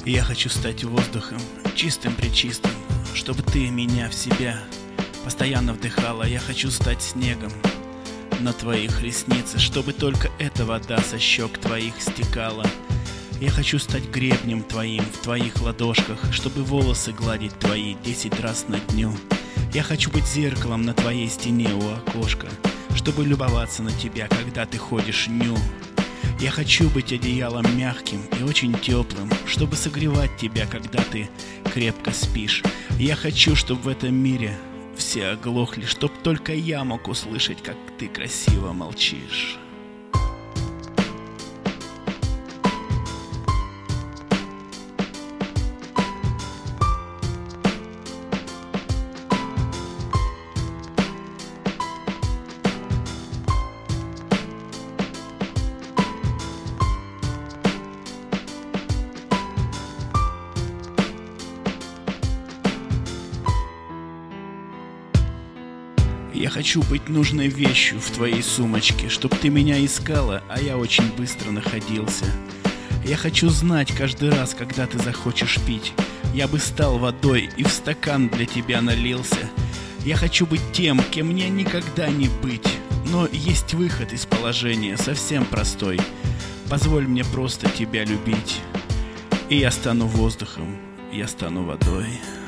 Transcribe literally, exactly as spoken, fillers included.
Я хочу стать воздухом, чистым-пречистым, чтобы ты меня в себя постоянно вдыхала. Я хочу стать снегом на твоих ресницах, чтобы только эта вода со щек твоих стекала. Я хочу стать гребнем твоим в твоих ладошках, чтобы волосы гладить твои десять раз на дню. Я хочу быть зеркалом на твоей стене у окошка, чтобы любоваться на тебя, когда ты ходишь ню. Я хочу быть одеялом мягким и очень теплым, чтобы согревать тебя, когда ты крепко спишь. Я хочу, чтобы в этом мире все оглохли, чтоб только я мог услышать, как ты красиво молчишь. Я хочу быть нужной вещью в твоей сумочке, чтоб ты меня искала, а я очень быстро находился. Я хочу знать каждый раз, когда ты захочешь пить, я бы стал водой и в стакан для тебя налился. Я хочу быть тем, кем мне никогда не быть, но есть выход из положения, совсем простой. Позволь мне просто тебя любить, и я стану воздухом, я стану водой.